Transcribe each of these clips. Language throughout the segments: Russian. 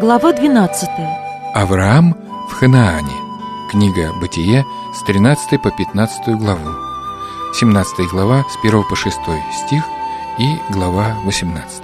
Глава 12. Авраам в Ханаане. Книга Бытие с 13 по 15 главу. 17 глава с 1 по 6 стих и глава 18.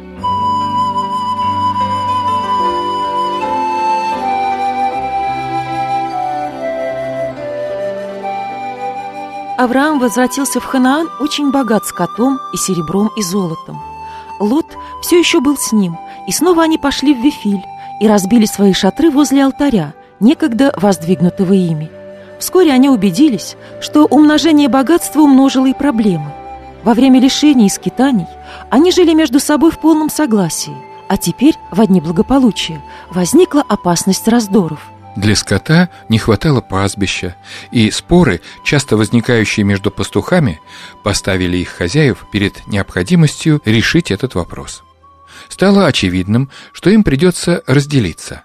Авраам возвратился в Ханаан очень богат скотом и серебром и золотом. Лот все еще был с ним, и снова они пошли в Вифиль и разбили свои шатры возле алтаря, некогда воздвигнутого ими. Вскоре они убедились, что умножение богатства умножило и проблемы. Во время лишений и скитаний они жили между собой в полном согласии, а теперь, во дни благополучия, возникла опасность раздоров. Для скота не хватало пастбища, и споры, часто возникающие между пастухами, поставили их хозяев перед необходимостью решить этот вопрос. Стало очевидным, что им придется разделиться.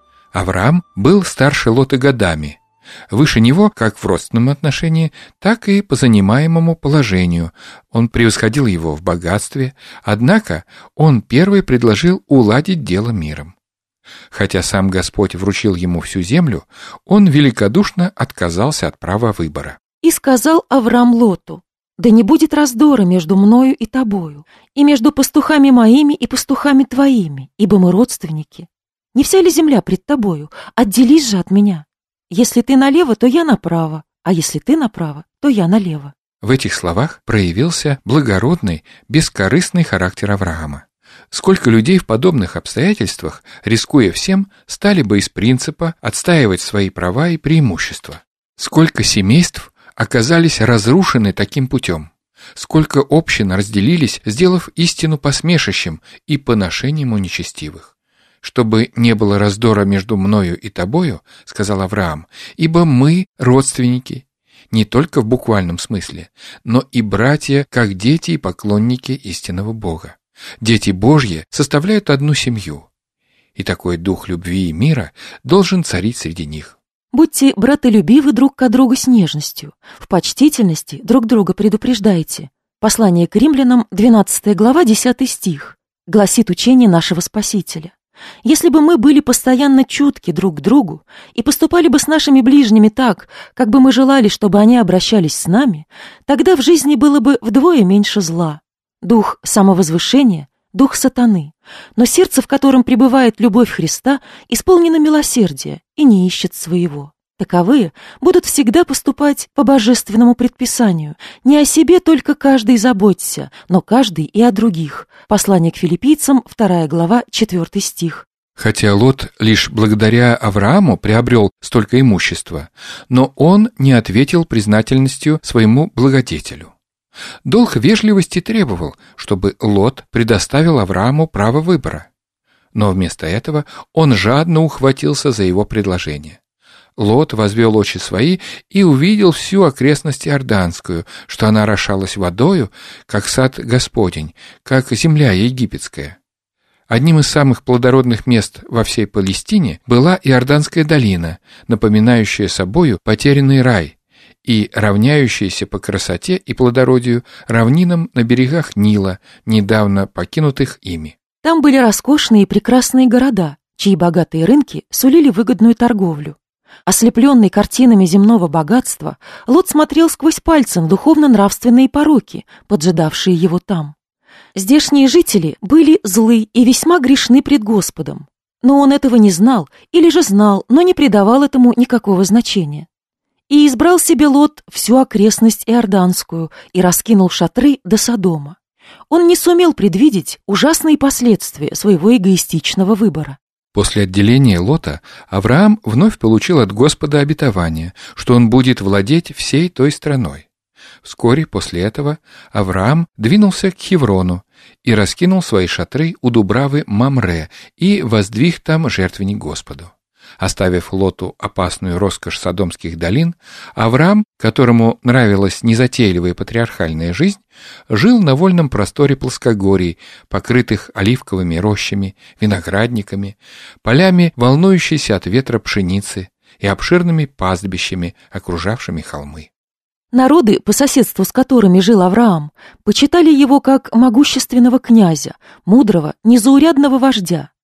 Авраам был старше Лота годами, выше него как в родственном отношении, так и по занимаемому положению. Он превосходил его в богатстве, однако он первый предложил уладить дело миром. Хотя сам Господь вручил ему всю землю, он великодушно отказался от права выбора. «И сказал Авраам Лоту: да не будет раздора между мною и тобою, и между пастухами моими и пастухами твоими, ибо мы родственники. Не вся ли земля пред тобою? Отделись же от меня. Если ты налево, то я направо, а если ты направо, то я налево». В этих словах проявился благородный, бескорыстный характер Авраама. Сколько людей в подобных обстоятельствах, рискуя всем, стали бы из принципа отстаивать свои права и преимущества? Сколько семейств оказались разрушены таким путем? Сколько общин разделились, сделав истину посмешищем и поношением у нечестивых? «Чтобы не было раздора между мною и тобою, — сказал Авраам, — ибо мы родственники, не только в буквальном смысле, но и братья, как дети и поклонники истинного Бога. Дети Божьи составляют одну семью, и такой дух любви и мира должен царить среди них. Будьте братолюбивы друг к другу с нежностью, в почтительности друг друга предупреждайте. Послание к римлянам, 12 глава, 10 стих, гласит учение нашего Спасителя. Если бы мы были постоянно чутки друг к другу и поступали бы с нашими ближними так, как бы мы желали, чтобы они обращались с нами, тогда в жизни было бы вдвое меньше зла. Дух самовозвышения — дух сатаны, но сердце, в котором пребывает любовь Христа, исполнено милосердия и не ищет своего. Таковые будут всегда поступать по божественному предписанию. Не о себе только каждый заботься, но каждый и о других. Послание к филиппийцам, 2 глава, 4 стих. Хотя Лот лишь благодаря Аврааму приобрел столько имущества, но он не ответил признательностью своему благодетелю. Долг вежливости требовал, чтобы Лот предоставил Аврааму право выбора. Но вместо этого он жадно ухватился за его предложение. Лот возвел очи свои и увидел всю окрестность Иорданскую, что она орошалась водою, как сад Господень, как земля египетская. Одним из самых плодородных мест во всей Палестине была Иорданская долина, напоминающая собою потерянный рай, и равняющиеся по красоте и плодородию равнинам на берегах Нила, недавно покинутых ими. Там были роскошные и прекрасные города, чьи богатые рынки сулили выгодную торговлю. Ослепленный картинами земного богатства, Лот смотрел сквозь пальцы на духовно-нравственные пороки, поджидавшие его там. Здешние жители были злы и весьма грешны пред Господом, но он этого не знал или же знал, но не придавал этому никакого значения. И избрал себе Лот всю окрестность Иорданскую и раскинул шатры до Содома. Он не сумел предвидеть ужасные последствия своего эгоистичного выбора. После отделения Лота Авраам вновь получил от Господа обетование, что он будет владеть всей той страной. Вскоре после этого Авраам двинулся к Хеврону и раскинул свои шатры у дубравы Мамре и воздвиг там жертвенник Господу. Оставив Лоту опасную роскошь содомских долин, Авраам, которому нравилась незатейливая патриархальная жизнь, жил на вольном просторе плоскогорий, покрытых оливковыми рощами, виноградниками, полями волнующейся от ветра пшеницы и обширными пастбищами, окружавшими холмы. Народы, по соседству с которыми жил Авраам, почитали его как могущественного князя, мудрого, незаурядного вождя.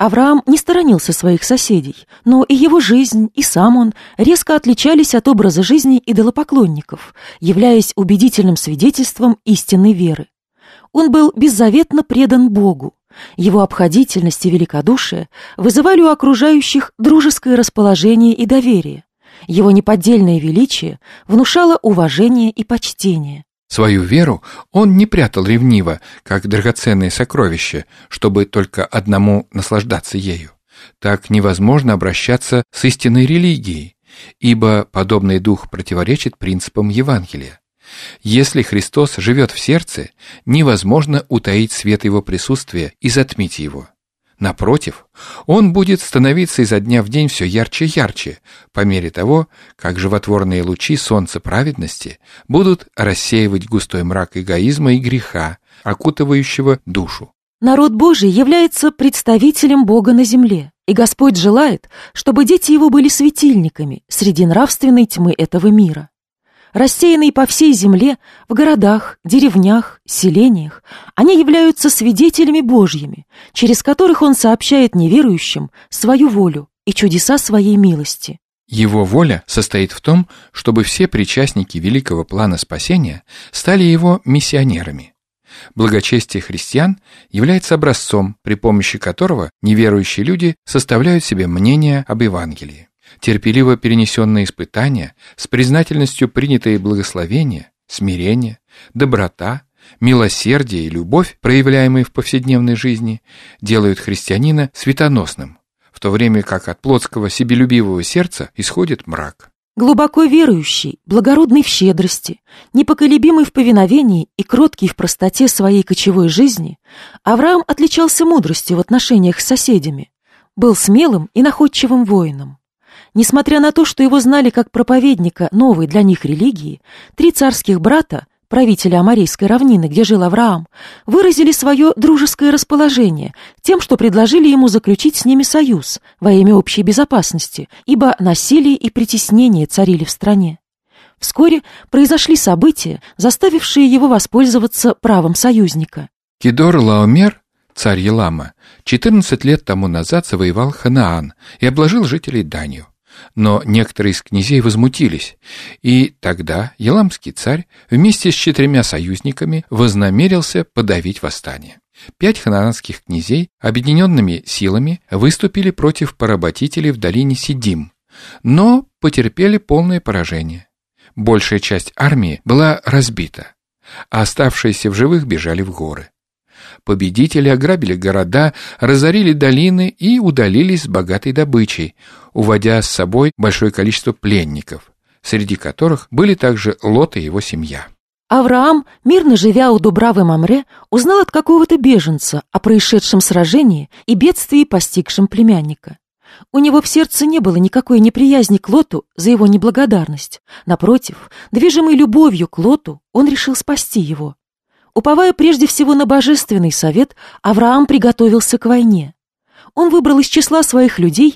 Авраам не сторонился своих соседей, но и его жизнь, и сам он резко отличались от образа жизни идолопоклонников, являясь убедительным свидетельством истинной веры. Он был беззаветно предан Богу. Его обходительность и великодушие вызывали у окружающих дружеское расположение и доверие. Его неподдельное величие внушало уважение и почтение. Свою веру он не прятал ревниво, как драгоценное сокровище, чтобы только одному наслаждаться ею. Так невозможно обращаться с истинной религией, ибо подобный дух противоречит принципам Евангелия. Если Христос живет в сердце, невозможно утаить свет Его присутствия и затмить его. Напротив, он будет становиться изо дня в день все ярче и ярче, по мере того, как животворные лучи солнца праведности будут рассеивать густой мрак эгоизма и греха, окутывающего душу. Народ Божий является представителем Бога на земле, и Господь желает, чтобы дети Его были светильниками среди нравственной тьмы этого мира. Рассеянные по всей земле, в городах, деревнях, селениях, они являются свидетелями Божьими, через которых Он сообщает неверующим свою волю и чудеса своей милости. Его воля состоит в том, чтобы все причастники великого плана спасения стали Его миссионерами. Благочестие христиан является образцом, при помощи которого неверующие люди составляют себе мнение об Евангелии. Терпеливо перенесенные испытания, с признательностью принятые благословения, смирение, доброта, милосердие и любовь, проявляемые в повседневной жизни, делают христианина светоносным, в то время как от плотского себелюбивого сердца исходит мрак. Глубоко верующий, благородный в щедрости, непоколебимый в повиновении и кроткий в простоте своей кочевой жизни, Авраам отличался мудростью в отношениях с соседями, был смелым и находчивым воином. Несмотря на то, что его знали как проповедника новой для них религии, 3 царских брата, правителя Аморейской равнины, где жил Авраам, выразили свое дружеское расположение тем, что предложили ему заключить с ними союз во имя общей безопасности, ибо насилие и притеснение царили в стране. Вскоре произошли события, заставившие его воспользоваться правом союзника. Кедор-Лаомер, царь Елама, 14 лет тому назад завоевал Ханаан и обложил жителей данью. Но некоторые из князей возмутились, и тогда еламский царь вместе с 4 союзниками вознамерился подавить восстание. 5 ханаанских князей объединенными силами выступили против поработителей в долине Сидим, но потерпели полное поражение. Большая часть армии была разбита, а оставшиеся в живых бежали в горы. Победители ограбили города, разорили долины и удалились с богатой добычей, уводя с собой большое количество пленников, среди которых были также Лот и его семья. Авраам, мирно живя у Дубравы Мамре, узнал от какого-то беженца о происшедшем сражении и бедствии, постигшем племянника. У него в сердце не было никакой неприязни к Лоту за его неблагодарность. Напротив, движимый любовью к Лоту, он решил спасти его. Уповая прежде всего на божественный совет, Авраам приготовился к войне. Он выбрал из числа своих людей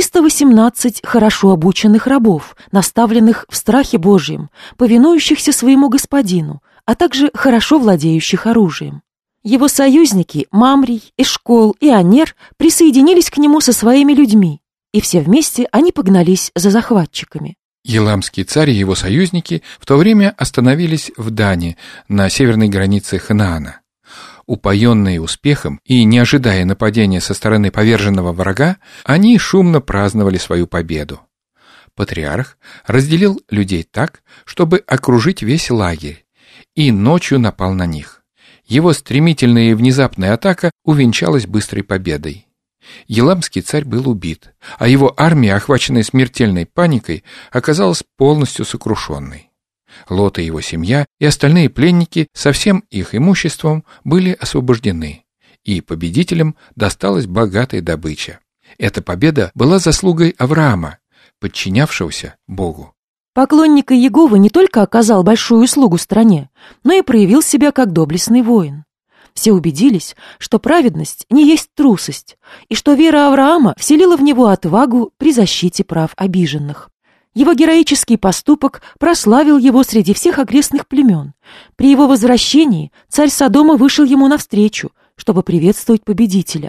318 хорошо обученных рабов, наставленных в страхе Божьем, повинующихся своему господину, а также хорошо владеющих оружием. Его союзники Мамрий, Эшкол и Анер присоединились к нему со своими людьми, и все вместе они погнались за захватчиками. Еламский царь и его союзники в то время остановились в Дане, на северной границе Ханаана. Упоенные успехом и не ожидая нападения со стороны поверженного врага, они шумно праздновали свою победу. Патриарх разделил людей так, чтобы окружить весь лагерь, и ночью напал на них. Его стремительная и внезапная атака увенчалась быстрой победой. Еламский царь был убит, а его армия, охваченная смертельной паникой, оказалась полностью сокрушенной. Лот и его семья и остальные пленники со всем их имуществом были освобождены, и победителям досталась богатая добыча. Эта победа была заслугой Авраама, подчинявшегося Богу. Поклонник Иеговы не только оказал большую услугу стране, но и проявил себя как доблестный воин. Все убедились, что праведность не есть трусость, и что вера Авраама вселила в него отвагу при защите прав обиженных. Его героический поступок прославил его среди всех окрестных племен. При его возвращении царь Содома вышел ему навстречу, чтобы приветствовать победителя.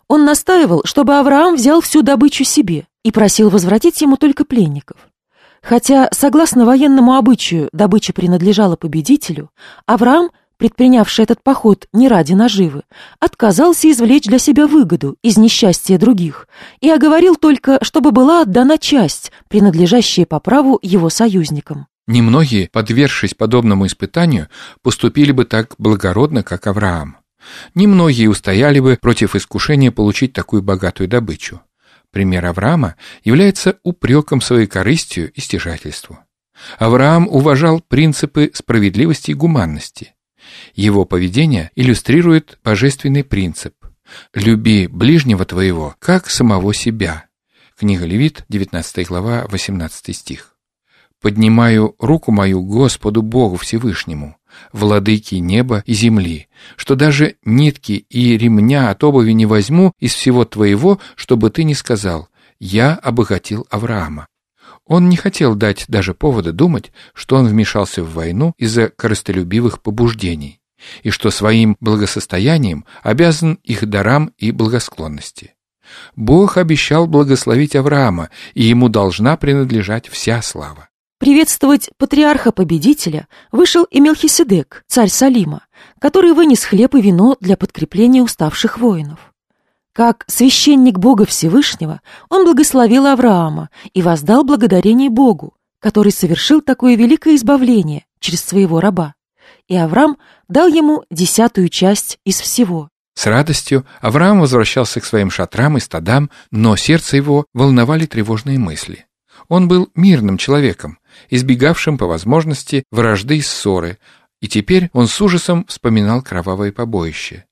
Он настаивал, чтобы Авраам взял всю добычу себе и просил возвратить ему только пленников. Хотя, согласно военному обычаю, добыча принадлежала победителю, Авраам, предпринявший этот поход не ради наживы, отказался извлечь для себя выгоду из несчастья других и оговорил только, чтобы была отдана часть, принадлежащая по праву его союзникам. Немногие, подвергшись подобному испытанию, поступили бы так благородно, как Авраам. Немногие устояли бы против искушения получить такую богатую добычу. Пример Авраама является упреком своей корыстью и стяжательству. Авраам уважал принципы справедливости и гуманности. Его поведение иллюстрирует божественный принцип «Люби ближнего твоего, как самого себя». Книга Левит, 19 глава, 18 стих. «Поднимаю руку мою Господу Богу Всевышнему, владыке неба и земли, что даже нитки и ремня от обуви не возьму из всего твоего, чтобы ты не сказал: я обогатил Авраама». Он не хотел дать даже повода думать, что он вмешался в войну из-за корыстолюбивых побуждений, и что своим благосостоянием обязан их дарам и благосклонности. Бог обещал благословить Авраама, и ему должна принадлежать вся слава. Приветствовать патриарха-победителя вышел и Мелхиседек, царь Салима, который вынес хлеб и вино для подкрепления уставших воинов. Как священник Бога Всевышнего, он благословил Авраама и воздал благодарение Богу, который совершил такое великое избавление через своего раба. И Авраам дал ему 10-ю часть из всего. С радостью Авраам возвращался к своим шатрам и стадам, но сердце его волновали тревожные мысли. Он был мирным человеком, избегавшим по возможности вражды и ссоры, и теперь он с ужасом вспоминал кровавое побоище.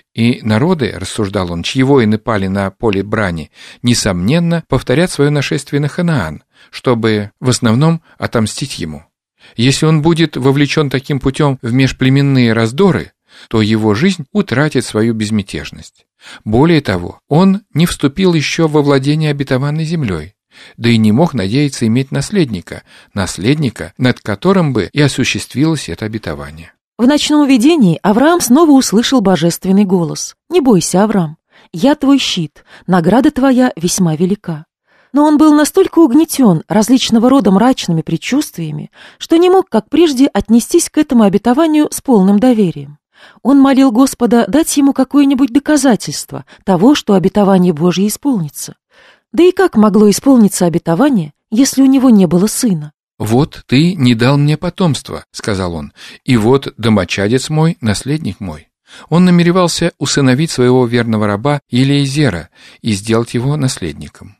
И народы, рассуждал он, чьи воины пали на поле брани, несомненно, повторят свое нашествие на Ханаан, чтобы в основном отомстить ему. Если он будет вовлечен таким путем в межплеменные раздоры, то его жизнь утратит свою безмятежность. Более того, он не вступил еще во владение обетованной землей, да и не мог надеяться иметь наследника, над которым бы и осуществилось это обетование. В ночном видении Авраам снова услышал божественный голос: «Не бойся, Авраам, я твой щит, награда твоя весьма велика». Но он был настолько угнетен различного рода мрачными предчувствиями, что не мог, как прежде, отнестись к этому обетованию с полным доверием. Он молил Господа дать ему какое-нибудь доказательство того, что обетование Божье исполнится. Да и как могло исполниться обетование, если у него не было сына? «Вот ты не дал мне потомства», — сказал он, — «и вот домочадец мой, наследник мой». Он намеревался усыновить своего верного раба Елиезера и сделать его наследником.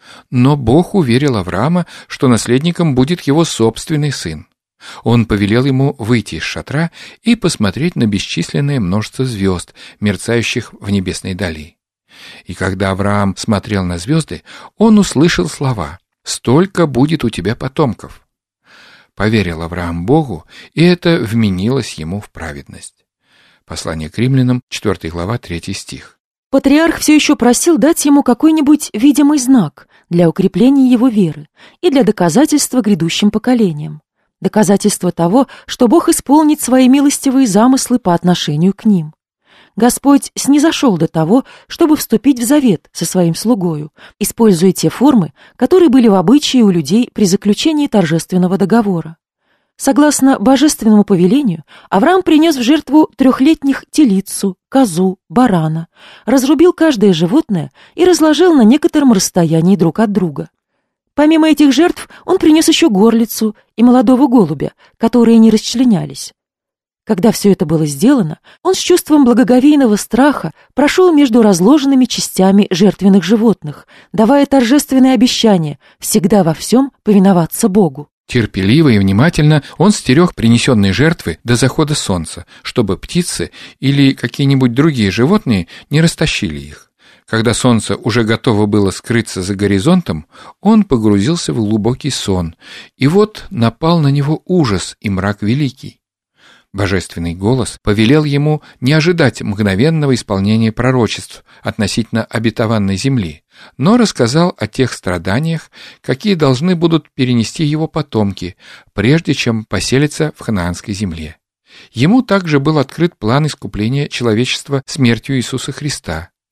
Но Бог уверил Авраама, что наследником будет его собственный сын. Он повелел ему выйти из шатра и посмотреть на бесчисленное множество звезд, мерцающих в небесной дали. И когда Авраам смотрел на звезды, он услышал слова: «Столько будет у тебя потомков». Поверил Авраам Богу, и это вменилось ему в праведность. Послание к Римлянам, 4 глава, 3 стих. Патриарх все еще просил дать ему какой-нибудь видимый знак для укрепления его веры и для доказательства грядущим поколениям. Доказательство того, что Бог исполнит свои милостивые замыслы по отношению к ним. Господь снизошел до того, чтобы вступить в завет со своим слугою, используя те формы, которые были в обычае у людей при заключении торжественного договора. Согласно божественному повелению, Авраам принес в жертву 3-летних телицу, козу, барана, разрубил каждое животное и разложил на некотором расстоянии друг от друга. Помимо этих жертв он принес еще горлицу и молодого голубя, которые не расчленялись. Когда все это было сделано, он с чувством благоговейного страха прошел между разложенными частями жертвенных животных, давая торжественное обещание всегда во всем повиноваться Богу. Терпеливо и внимательно он стерег принесенные жертвы до захода солнца, чтобы птицы или какие-нибудь другие животные не растащили их. Когда солнце уже готово было скрыться за горизонтом, он погрузился в глубокий сон, и вот напал на него ужас и мрак великий. Божественный голос повелел ему не ожидать мгновенного исполнения пророчеств относительно обетованной земли, но рассказал о тех страданиях, какие должны будут перенести его потомки, прежде чем поселиться в ханаанской земле. Ему также был открыт план искупления человечества смертью Иисуса Христа.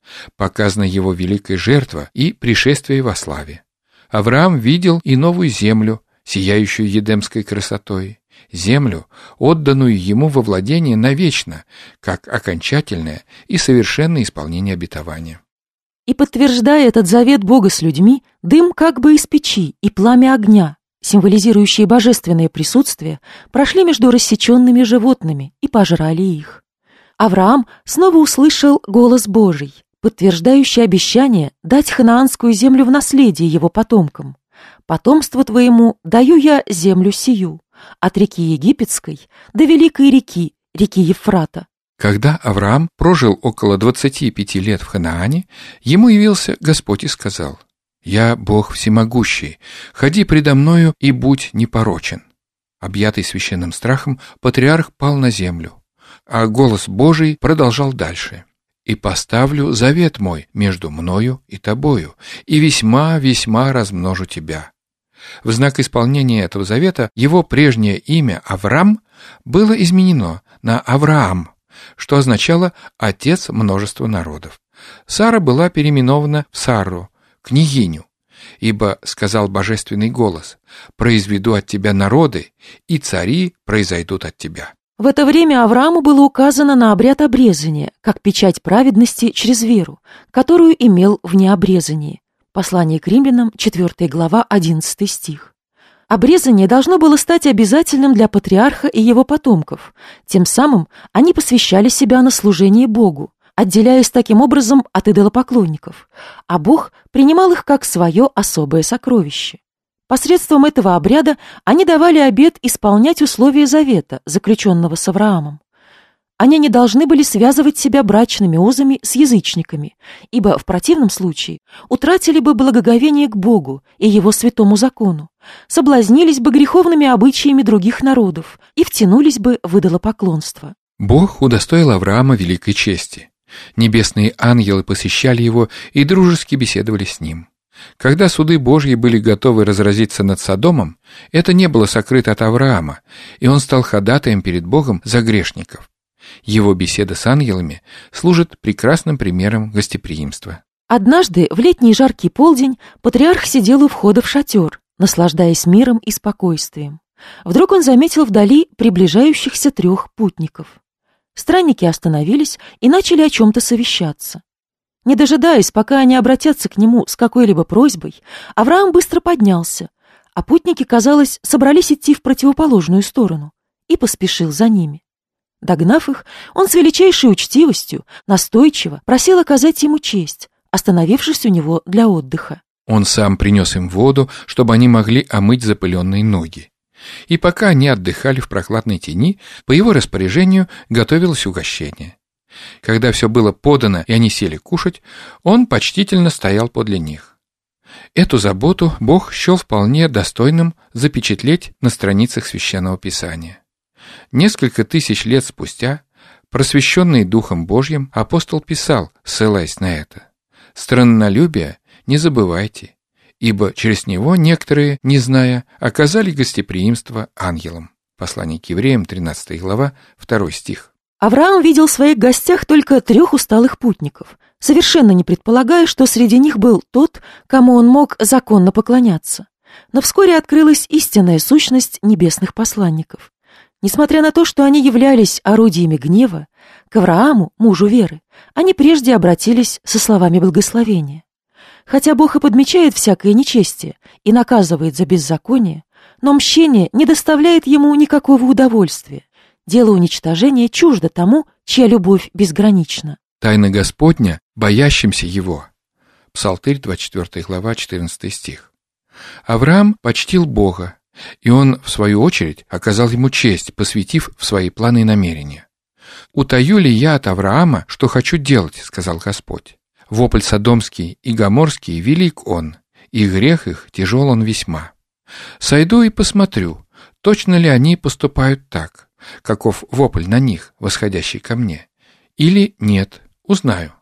Показана его великая жертва и пришествие во славе. Авраам видел и новую землю, сияющую едемской красотой, землю, отданную ему во владение навечно, как окончательное и совершенное исполнение обетования. И подтверждая этот завет Бога с людьми, дым как бы из печи и пламя огня, символизирующие божественное присутствие, прошли между рассеченными животными и пожрали их. Авраам снова услышал голос Божий, подтверждающий обещание дать ханаанскую землю в наследие его потомкам. «Потомству твоему даю я землю сию, от реки Египетской до великой реки, реки Евфрата». Когда Авраам прожил около 25 лет в Ханаане, ему явился Господь и сказал: «Я Бог всемогущий, ходи предо мною и будь непорочен». Объятый священным страхом, патриарх пал на землю, а голос Божий продолжал дальше: «И поставлю завет мой между мною и тобою, и весьма размножу тебя». В знак исполнения этого завета его прежнее имя Аврам было изменено на Авраам, что означало «отец множества народов». Сара была переименована в Сарру, княгиню, ибо, сказал божественный голос, «произведу от тебя народы, и цари произойдут от тебя». В это время Аврааму было указано на обряд обрезания, как печать праведности через веру, которую имел в необрезании. Послание к римлянам, 4 глава, 11 стих. Обрезание должно было стать обязательным для патриарха и его потомков. Тем самым они посвящали себя на служение Богу, отделяясь таким образом от идолопоклонников, а Бог принимал их как свое особое сокровище. Посредством этого обряда они давали обет исполнять условия завета, заключенного с Авраамом. Они не должны были связывать себя брачными узами с язычниками, ибо в противном случае утратили бы благоговение к Богу и Его святому закону, соблазнились бы греховными обычаями других народов и втянулись бы в идолопоклонство. Бог удостоил Авраама великой чести. Небесные ангелы посещали его и дружески беседовали с ним. Когда суды Божьи были готовы разразиться над Содомом, это не было сокрыто от Авраама, и он стал ходатаем перед Богом за грешников. Его беседа с ангелами служит прекрасным примером гостеприимства. Однажды в летний жаркий полдень патриарх сидел у входа в шатер, наслаждаясь миром и спокойствием. Вдруг он заметил вдали приближающихся 3 путников. Странники остановились и начали о чем-то совещаться. Не дожидаясь, пока они обратятся к нему с какой-либо просьбой, Авраам быстро поднялся, а путники, казалось, собрались идти в противоположную сторону, и поспешил за ними. Догнав их, он с величайшей учтивостью настойчиво просил оказать ему честь, остановившись у него для отдыха. Он сам принес им воду, чтобы они могли омыть запыленные ноги. И пока они отдыхали в прохладной тени, по его распоряжению готовилось угощение. Когда все было подано и они сели кушать, он почтительно стоял подле них. Эту заботу Бог счел вполне достойным запечатлеть на страницах Священного Писания. Несколько тысяч лет спустя, просвещенный Духом Божьим, апостол писал, ссылаясь на это: «Страннолюбие не забывайте, ибо через него некоторые, не зная, оказали гостеприимство ангелам». Послание к евреям, 13 глава, 2 стих. Авраам видел в своих гостях только 3 усталых путников, совершенно не предполагая, что среди них был тот, кому он мог законно поклоняться. Но вскоре открылась истинная сущность небесных посланников. Несмотря на то, что они являлись орудиями гнева, к Аврааму, мужу веры, они прежде обратились со словами благословения. Хотя Бог и подмечает всякое нечестие и наказывает за беззаконие, но мщение не доставляет ему никакого удовольствия. Дело уничтожения чуждо тому, чья любовь безгранична. Тайна Господня, боящимся Его. Псалтырь, 24 глава, 14 стих. Авраам почтил Бога, и он, в свою очередь, оказал ему честь, посвятив в свои планы и намерения. «Утаю ли я от Авраама, что хочу делать, — сказал Господь. Вопль содомский и гоморский велик он, и грех их тяжел он весьма. Сойду и посмотрю, точно ли они поступают так, каков вопль на них, восходящий ко мне, или нет, узнаю».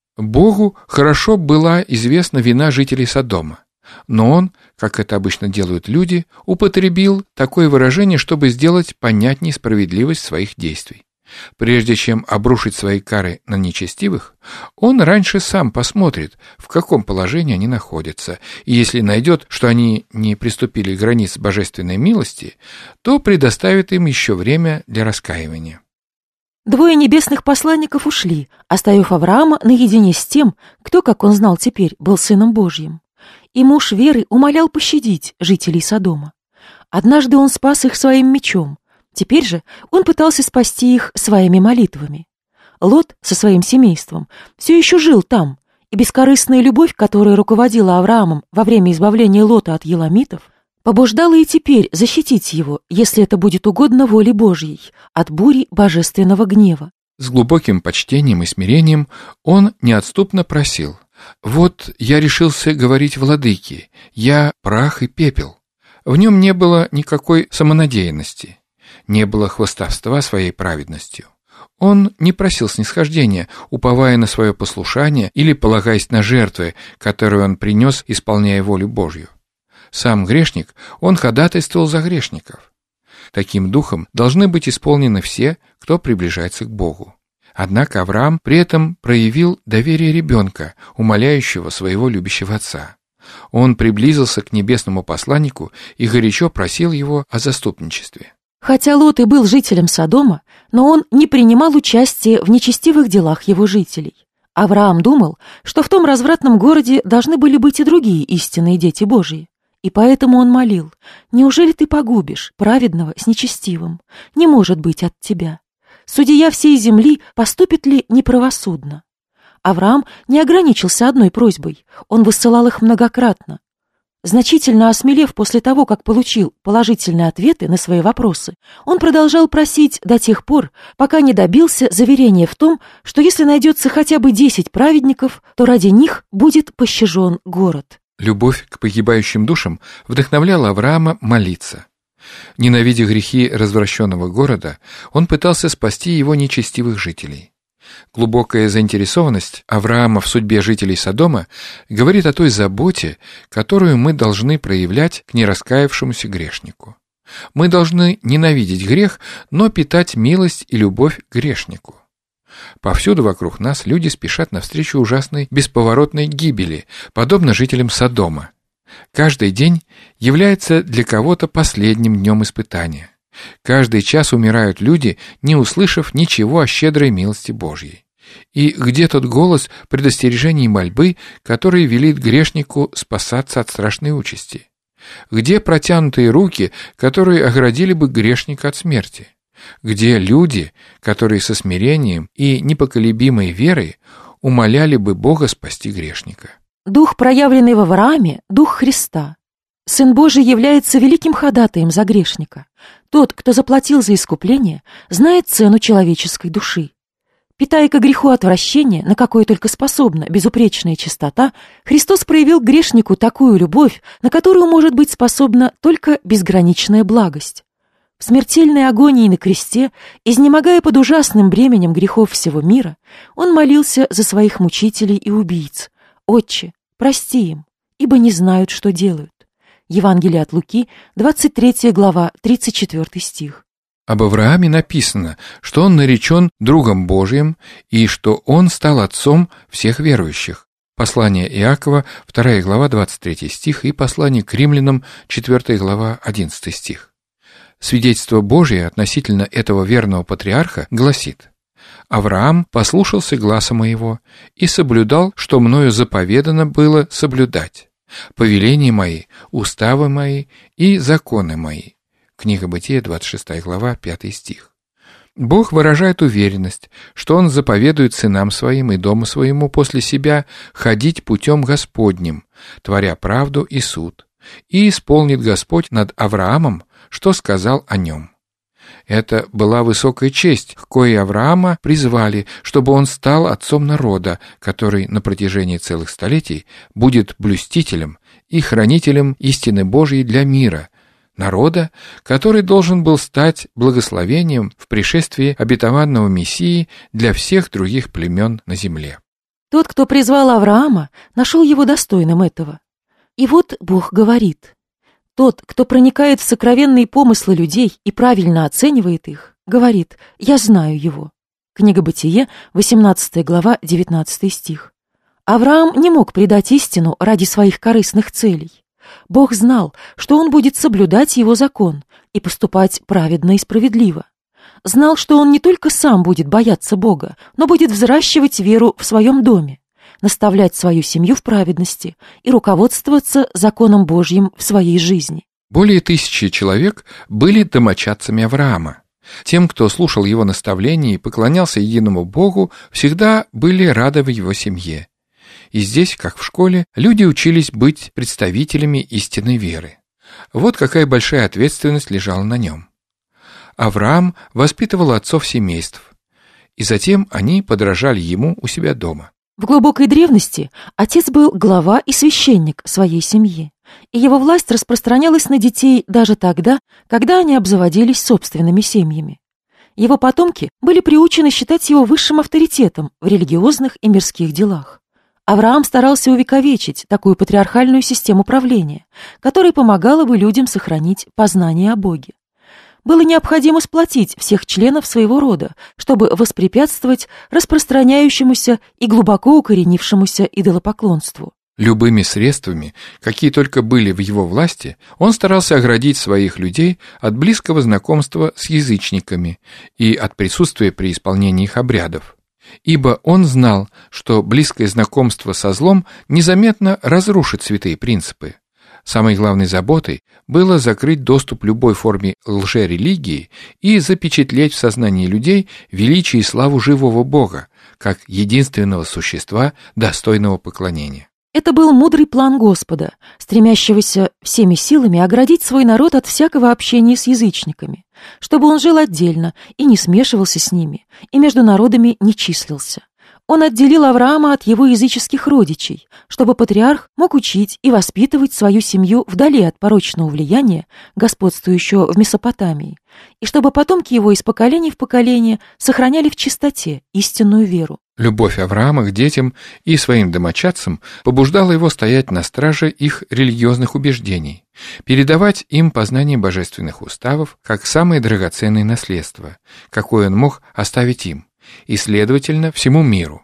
Богу хорошо была известна вина жителей Содома, но он, как это обычно делают люди, употребил такое выражение, чтобы сделать понятней справедливость своих действий. Прежде чем обрушить свои кары на нечестивых, он раньше сам посмотрит, в каком положении они находятся, и если найдет, что они не приступили к границ божественной милости, то предоставит им еще время для раскаивания. Двое небесных посланников ушли, оставив Авраама наедине с тем, кто, как он знал теперь, был сыном Божьим. И муж веры умолял пощадить жителей Содома. Однажды он спас их своим мечом, теперь же он пытался спасти их своими молитвами. Лот со своим семейством все еще жил там, и бескорыстная любовь, которая руководила Авраамом во время избавления Лота от еламитов, побуждала и теперь защитить его, если это будет угодно воле Божьей, от бури божественного гнева. С глубоким почтением и смирением он неотступно просил: «Вот я решился говорить владыке, я прах и пепел». В нем не было никакой самонадеянности, не было хвастовства своей праведностью. Он не просил снисхождения, уповая на свое послушание или полагаясь на жертвы, которые он принес, исполняя волю Божью. Сам грешник, он ходатайствовал за грешников. Таким духом должны быть исполнены все, кто приближается к Богу. Однако Авраам при этом проявил доверие ребенка, умоляющего своего любящего отца. Он приблизился к небесному посланнику и горячо просил его о заступничестве. Хотя Лот и был жителем Содома, но он не принимал участия в нечестивых делах его жителей. Авраам думал, что в том развратном городе должны были быть и другие истинные дети Божьи. И поэтому он молил: «Неужели ты погубишь праведного с нечестивым? Не может быть от тебя. Судья всей земли поступит ли неправосудно?» Авраам не ограничился одной просьбой, он высылал их многократно. Значительно осмелев после того, как получил положительные ответы на свои вопросы, он продолжал просить до тех пор, пока не добился заверения в том, что если найдется хотя бы 10 праведников, то ради них будет пощажен город. Любовь к погибающим душам вдохновляла Авраама молиться. Ненавидя грехи развращенного города, он пытался спасти его нечестивых жителей. Глубокая заинтересованность Авраама в судьбе жителей Содома говорит о той заботе, которую мы должны проявлять к нераскаявшемуся грешнику. Мы должны ненавидеть грех, но питать милость и любовь к грешнику. Повсюду вокруг нас люди спешат навстречу ужасной бесповоротной гибели, подобно жителям Содома. Каждый день является для кого-то последним днем испытания. Каждый час умирают люди, не услышав ничего о щедрой милости Божьей. И где тот голос предостережения и мольбы, который велит грешнику спасаться от страшной участи? Где протянутые руки, которые оградили бы грешника от смерти? Где люди, которые со смирением и непоколебимой верой умоляли бы Бога спасти грешника? Дух, проявленный в Аврааме, дух Христа. Сын Божий является великим ходатаем за грешника. Тот, кто заплатил за искупление, знает цену человеческой души. Питая ко греху отвращение, на какое только способна безупречная чистота, Христос проявил к грешнику такую любовь, на которую может быть способна только безграничная благость. В смертельной агонии на кресте, изнемогая под ужасным бременем грехов всего мира, он молился за своих мучителей и убийц: «Отче, прости им, ибо не знают, что делают». Евангелие от Луки, 23 глава, 34 стих. Об Аврааме написано, что он наречен другом Божиим и что он стал отцом всех верующих. Послание Иакова, 2 глава, 23 стих, и послание к римлянам, 4 глава, 11 стих. Свидетельство Божие относительно этого верного патриарха гласит: «Авраам послушался гласа моего и соблюдал, что мною заповедано было соблюдать, повеления мои, уставы мои и законы мои». Книга Бытия, 26 глава, 5 стих. Бог выражает уверенность, что Он заповедует сынам своим и дому своему после себя ходить путем Господним, творя правду и суд, и исполнит Господь над Авраамом, что сказал о нем. Это была высокая честь, к коей Авраама призвали, чтобы он стал отцом народа, который на протяжении целых столетий будет блюстителем и хранителем истины Божьей для мира, народа, который должен был стать благословением в пришествии обетованного Мессии для всех других племен на земле. Тот, кто призвал Авраама, нашел его достойным этого. И вот Бог говорит: «Тот, кто проникает в сокровенные помыслы людей и правильно оценивает их, говорит: «Я знаю его». Книга Бытие, 18 глава, 19 стих. Авраам не мог предать истину ради своих корыстных целей. Бог знал, что он будет соблюдать его закон и поступать праведно и справедливо. Знал, что он не только сам будет бояться Бога, но будет взращивать веру в своем доме, наставлять свою семью в праведности и руководствоваться законом Божьим в своей жизни. Более 1000 человек были домочадцами Авраама. Тем, кто слушал его наставления и поклонялся единому Богу, всегда были рады в его семье. И здесь, как в школе, люди учились быть представителями истинной веры. Вот какая большая ответственность лежала на нем. Авраам воспитывал отцов семейств, и затем они подражали ему у себя дома. В глубокой древности отец был глава и священник своей семьи, и его власть распространялась на детей даже тогда, когда они обзаводились собственными семьями. Его потомки были приучены считать его высшим авторитетом в религиозных и мирских делах. Авраам старался увековечить такую патриархальную систему правления, которая помогала бы людям сохранить познание о Боге. Было необходимо сплотить всех членов своего рода, чтобы воспрепятствовать распространяющемуся и глубоко укоренившемуся идолопоклонству. Любыми средствами, какие только были в его власти, он старался оградить своих людей от близкого знакомства с язычниками и от присутствия при исполнении их обрядов. Ибо он знал, что близкое знакомство со злом незаметно разрушит святые принципы. Самой главной заботой было закрыть доступ любой форме лжерелигии и запечатлеть в сознании людей величие и славу живого Бога, как единственного существа, достойного поклонения. Это был мудрый план Господа, стремящегося всеми силами оградить свой народ от всякого общения с язычниками, чтобы он жил отдельно и не смешивался с ними, и между народами не числился. Он отделил Авраама от его языческих родичей, чтобы патриарх мог учить и воспитывать свою семью вдали от порочного влияния, господствующего в Месопотамии, и чтобы потомки его из поколения в поколение сохраняли в чистоте истинную веру. Любовь Авраама к детям и своим домочадцам побуждала его стоять на страже их религиозных убеждений, передавать им познание божественных уставов как самое драгоценное наследство, какое он мог оставить им, и, следовательно, всему миру.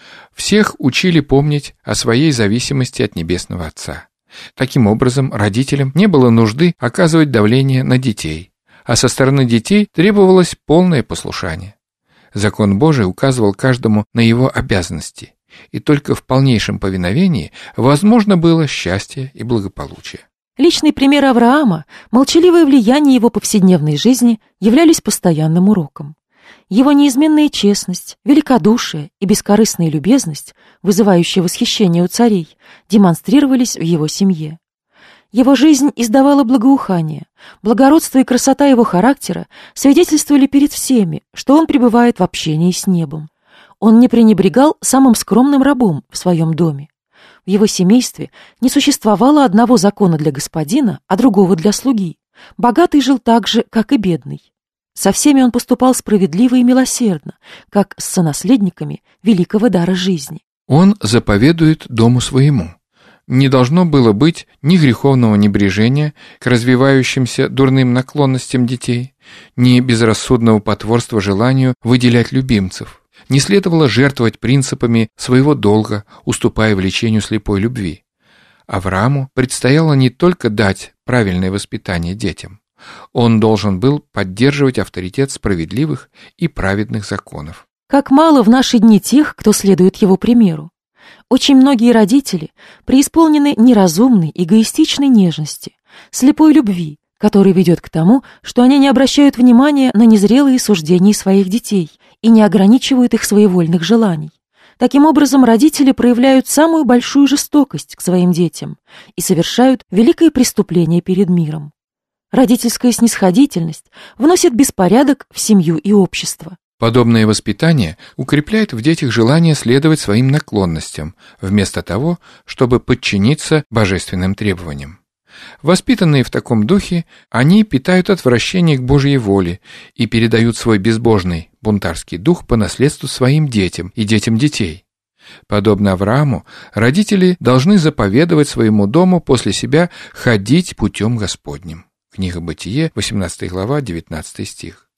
Всех учили помнить о своей зависимости от Небесного Отца. Таким образом, родителям не было нужды оказывать давление на детей, а со стороны детей требовалось полное послушание. Закон Божий указывал каждому на его обязанности, и только в полнейшем повиновении возможно было счастье и благополучие. Личный пример Авраама, молчаливое влияние его повседневной жизни являлись постоянным уроком. Его неизменная честность, великодушие и бескорыстная любезность, вызывающие восхищение у царей, демонстрировались в его семье. Его жизнь издавала благоухание, благородство и красота его характера свидетельствовали перед всеми, что он пребывает в общении с небом. Он не пренебрегал самым скромным рабом в своем доме. В его семействе не существовало одного закона для господина, а другого для слуги. Богатый жил так же, как и бедный. Со всеми он поступал справедливо и милосердно, как с сонаследниками великого дара жизни. Он заповедует дому своему. Не должно было быть ни греховного небрежения к развивающимся дурным наклонностям детей, ни безрассудного потворства желанию выделять любимцев. Не следовало жертвовать принципами своего долга, уступая влечению слепой любви. Аврааму предстояло не только дать правильное воспитание детям. Он должен был поддерживать авторитет справедливых и праведных законов. Как мало в наши дни тех, кто следует его примеру. Очень многие родители преисполнены неразумной, эгоистичной нежности, слепой любви, которая ведет к тому, что они не обращают внимания на незрелые суждения своих детей и не ограничивают их своевольных желаний. Таким образом, родители проявляют самую большую жестокость к своим детям и совершают великое преступление перед миром. Родительская снисходительность вносит беспорядок в семью и общество. Подобное воспитание укрепляет в детях желание следовать своим наклонностям, вместо того, чтобы подчиниться божественным требованиям. Воспитанные в таком духе, они питают отвращение к Божьей воле и передают свой безбожный бунтарский дух по наследству своим детям и детям детей. Подобно Аврааму, родители должны заповедовать своему дому после себя ходить путем Господним. Книга Бытие, 18 глава, 19 стих.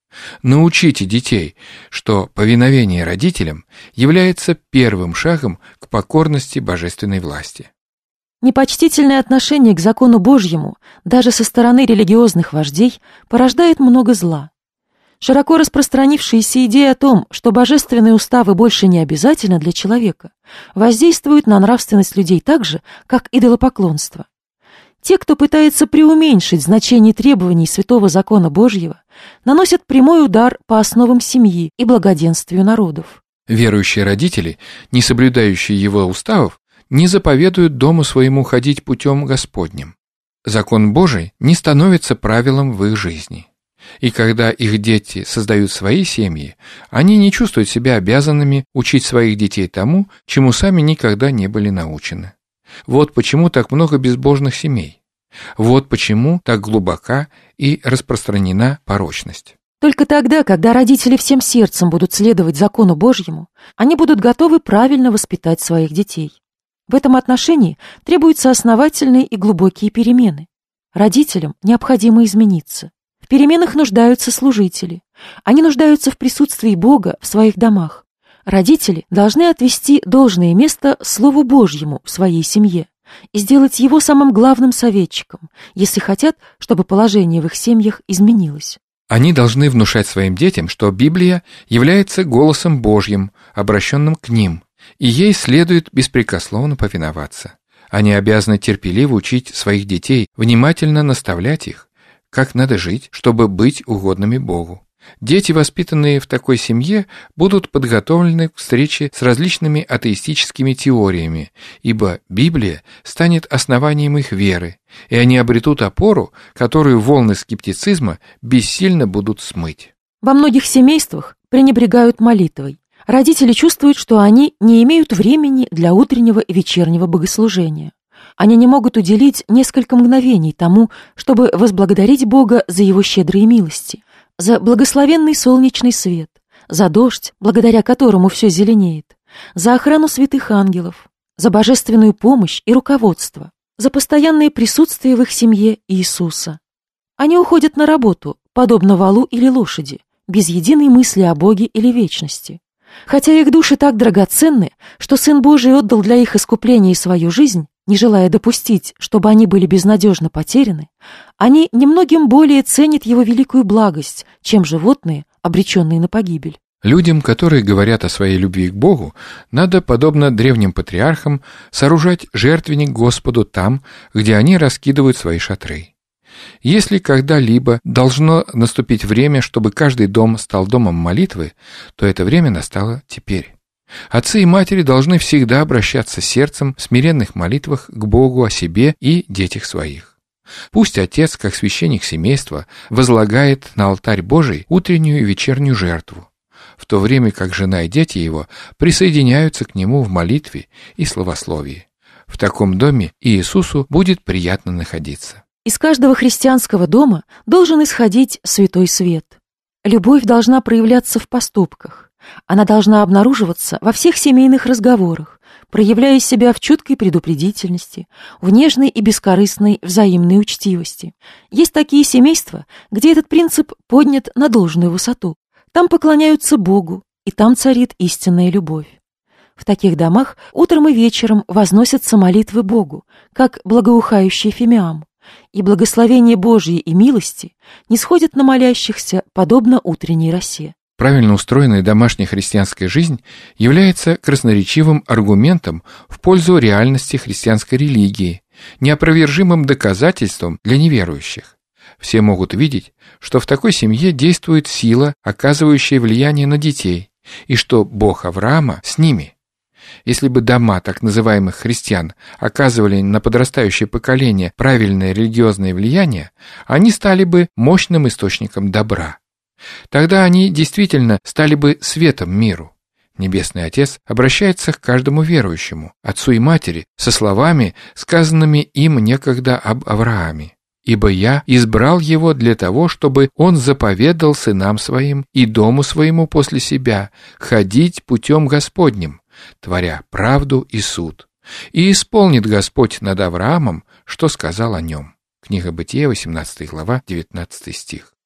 Научите детей, что повиновение родителям является первым шагом к покорности божественной власти. Непочтительное отношение к закону Божьему, даже со стороны религиозных вождей, порождает много зла. Широко распространившиеся идеи о том, что божественные уставы больше не обязательны для человека, воздействуют на нравственность людей так же, как идолопоклонство. Те, кто пытается преуменьшить значение требований святого закона Божьего, наносят прямой удар по основам семьи и благоденствию народов. Верующие родители, не соблюдающие его уставов, не заповедуют дому своему ходить путем Господним. Закон Божий не становится правилом в их жизни. И когда их дети создают свои семьи, они не чувствуют себя обязанными учить своих детей тому, чему сами никогда не были научены. Вот почему так много безбожных семей. Вот почему так глубока и распространена порочность. Только тогда, когда родители всем сердцем будут следовать закону Божьему, они будут готовы правильно воспитать своих детей. В этом отношении требуются основательные и глубокие перемены. Родителям необходимо измениться. В переменах нуждаются служители. Они нуждаются в присутствии Бога в своих домах. Родители должны отвести должное место Слову Божьему в своей семье и сделать его самым главным советчиком, если хотят, чтобы положение в их семьях изменилось. Они должны внушать своим детям, что Библия является голосом Божьим, обращенным к ним, и ей следует беспрекословно повиноваться. Они обязаны терпеливо учить своих детей, внимательно наставлять их, как надо жить, чтобы быть угодными Богу. Дети, воспитанные в такой семье, будут подготовлены к встрече с различными атеистическими теориями, ибо Библия станет основанием их веры, и они обретут опору, которую волны скептицизма бессильно будут смыть. Во многих семействах пренебрегают молитвой. Родители чувствуют, что они не имеют времени для утреннего и вечернего богослужения. Они не могут уделить несколько мгновений тому, чтобы возблагодарить Бога за Его щедрые милости, за благословенный солнечный свет, за дождь, благодаря которому все зеленеет, за охрану святых ангелов, за божественную помощь и руководство, за постоянное присутствие в их семье Иисуса. Они уходят на работу, подобно валу или лошади, без единой мысли о Боге или вечности. Хотя их души так драгоценны, что Сын Божий отдал для их искупления свою жизнь, не желая допустить, чтобы они были безнадежно потеряны, они немногим более ценят его великую благость, чем животные, обреченные на погибель. Людям, которые говорят о своей любви к Богу, надо, подобно древним патриархам, сооружать жертвенник Господу там, где они раскидывают свои шатры. Если когда-либо должно наступить время, чтобы каждый дом стал домом молитвы, то это время настало теперь. Отцы и матери должны всегда обращаться сердцем в смиренных молитвах к Богу о себе и детях своих. Пусть отец, как священник семейства, возлагает на алтарь Божий утреннюю и вечернюю жертву, в то время как жена и дети его присоединяются к нему в молитве и славословии. В таком доме Иисусу будет приятно находиться. Из каждого христианского дома должен исходить святой свет. Любовь должна проявляться в поступках. Она должна обнаруживаться во всех семейных разговорах, проявляя себя в чуткой предупредительности, в нежной и бескорыстной взаимной учтивости. Есть такие семейства, где этот принцип поднят на должную высоту. Там поклоняются Богу, и там царит истинная любовь. В таких домах утром и вечером возносятся молитвы Богу, как благоухающий фимиам, и благословение Божье и милости нисходят на молящихся, подобно утренней росе. Правильно устроенная домашняя христианская жизнь является красноречивым аргументом в пользу реальности христианской религии, неопровержимым доказательством для неверующих. Все могут видеть, что в такой семье действует сила, оказывающая влияние на детей, и что Бог Авраама с ними. Если бы дома так называемых христиан оказывали на подрастающее поколение правильное религиозное влияние, они стали бы мощным источником добра. Тогда они действительно стали бы светом миру. Небесный Отец обращается к каждому верующему, отцу и матери, со словами, сказанными им некогда об Аврааме. «Ибо я избрал его для того, чтобы он заповедал сынам своим и дому своему после себя ходить путем Господним, творя правду и суд. И исполнит Господь над Авраамом, что сказал о нем». Книга Бытия, 18 глава, 19 стих.